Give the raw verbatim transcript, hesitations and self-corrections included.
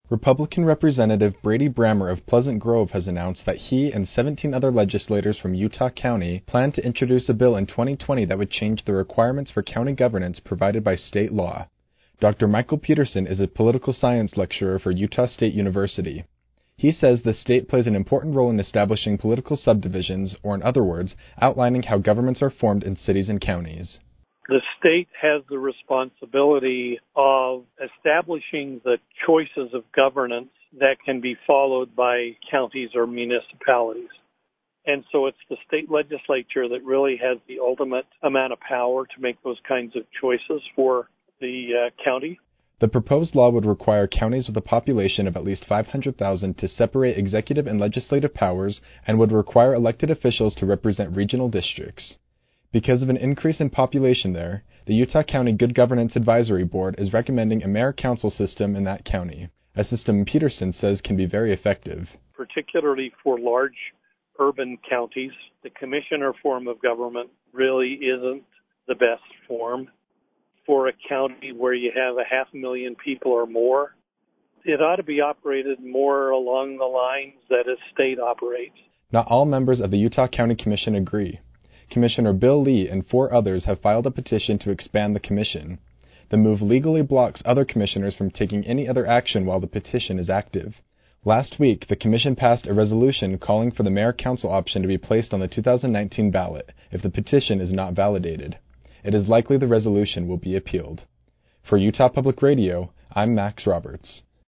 Republican Representative Brady Brammer of Pleasant Grove has announced that he and seventeen other legislators from Utah County plan to introduce a bill in twenty twenty that would change the requirements for county governance provided by state law. Doctor Michael Peterson is a political science lecturer for Utah State University. He says the state plays an important role in establishing political subdivisions, or in other words, outlining how governments are formed in cities and counties. The state has the responsibility of establishing the choices of governance that can be followed by counties or municipalities. And so it's the state legislature that really has the ultimate amount of power to make those kinds of choices for the uh, county. The proposed law would require counties with a population of at least five hundred thousand to separate executive and legislative powers and would require elected officials to represent regional districts. Because of an increase in population there, the Utah County Good Governance Advisory Board is recommending a mayor-council system in that county, a system Peterson says can be very effective. Particularly for large urban counties, the commissioner form of government really isn't the best form. For a county where you have a half a million people or more, it ought to be operated more along the lines that a state operates. Not all members of the Utah County Commission agree. Commissioner Bill Lee and four others have filed a petition to expand the commission. The move legally blocks other commissioners from taking any other action while the petition is active. Last week, the commission passed a resolution calling for the mayor-council option to be placed on the two thousand nineteen ballot if the petition is not validated. It is likely the resolution will be appealed. For Utah Public Radio, I'm Max Roberts.